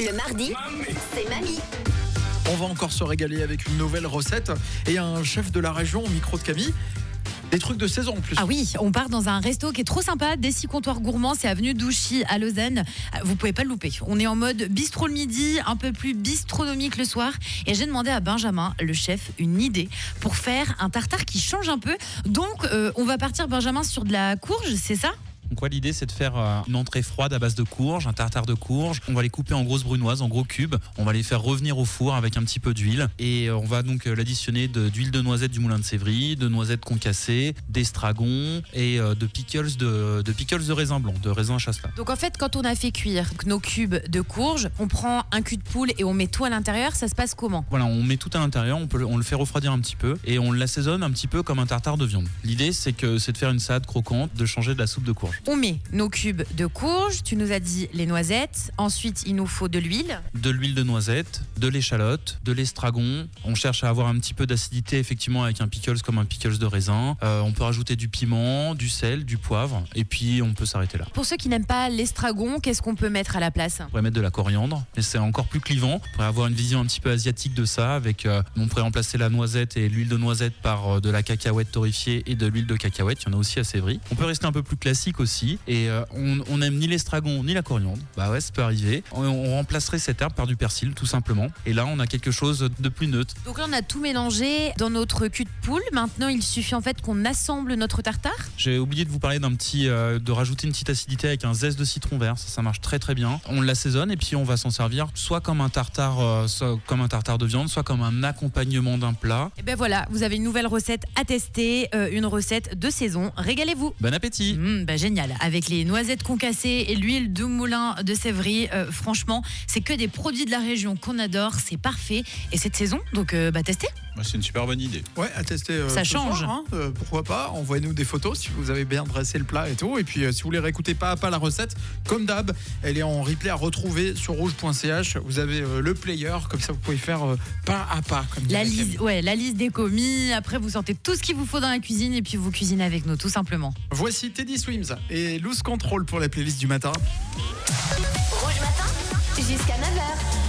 Le mardi, c'est Mamie. On va encore se régaler avec une nouvelle recette et un chef de la région au micro de Camille. Des trucs de saison en plus. Ah oui, on part dans un resto qui est trop sympa, des 6 comptoirs gourmands, c'est avenue d'Ouchy à Lausanne. Vous pouvez pas le louper. On est en mode bistrot le midi, un peu plus bistronomique le soir. Et j'ai demandé à Benjamin, le chef, une idée pour faire un tartare qui change un peu. Donc, on va partir, Benjamin, sur de la courge, c'est ça ? Donc l'idée c'est de faire une entrée froide à base de courges, un tartare de courges. On va les couper en grosses brunoises, en gros cubes. On va les faire revenir au four avec un petit peu d'huile. Et on va donc l'additionner d'huile de noisette du moulin de Sévry, de noisettes concassées, d'estragon et de pickles de raisin blanc, de raisin à chasselas. Donc en fait, quand on a fait cuire nos cubes de courge, on prend un cul de poule et on met tout à l'intérieur. Ça se passe comment ? Voilà, on met tout à l'intérieur, on le fait refroidir un petit peu et on l'assaisonne un petit peu comme un tartare de viande. L'idée c'est de faire une salade croquante, de changer de la soupe de courge. On met nos cubes de courge, tu nous as dit les noisettes, ensuite il nous faut de l'huile. De l'huile de noisette, de l'échalote, de l'estragon. On cherche à avoir un petit peu d'acidité effectivement avec un pickles comme un pickles de raisin. On peut rajouter du piment, du sel, du poivre et puis on peut s'arrêter là. Pour ceux qui n'aiment pas l'estragon, qu'est-ce qu'on peut mettre à la place ? On pourrait mettre de la coriandre, mais c'est encore plus clivant. On pourrait avoir une vision un petit peu asiatique de ça. On pourrait remplacer la noisette et l'huile de noisette par de la cacahuète torréfiée et de l'huile de cacahuète. Il y en a aussi à Sévry. On peut rester un peu plus classique aussi. Et on n'aime ni l'estragon ni la coriandre. Bah ouais, ça peut arriver. On remplacerait cette herbe par du persil, tout simplement. Et là, on a quelque chose de plus neutre. Donc là, on a tout mélangé dans notre cul de poule. Maintenant, il suffit en fait qu'on assemble notre tartare. J'ai oublié de vous parler de rajouter une petite acidité avec un zeste de citron vert. Ça marche très très bien. On l'assaisonne et puis on va s'en servir soit comme un tartare de viande, soit comme un accompagnement d'un plat. Et ben voilà, vous avez une nouvelle recette à tester, une recette de saison. Régalez-vous. Bon appétit. Génial. Avec les noisettes concassées et l'huile de moulin de Sévry, franchement, c'est que des produits de la région qu'on adore. C'est parfait. Et cette saison, donc testez. C'est une super bonne idée. Ouais, à tester. Ça ce change. soir, pourquoi pas. Envoyez-nous des photos si vous avez bien dressé le plat et tout. Et puis si vous voulez réécouter pas à pas la recette, comme d'hab, elle est en replay à retrouver sur rouge.ch. Vous avez le player, comme ça vous pouvez faire pas à pas. Comme La liste des commis. Après, vous sortez tout ce qu'il vous faut dans la cuisine et puis vous cuisinez avec nous, tout simplement. Voici Teddy Swims et Loose Control pour la playlist du matin. Rouge matin, jusqu'à 9h.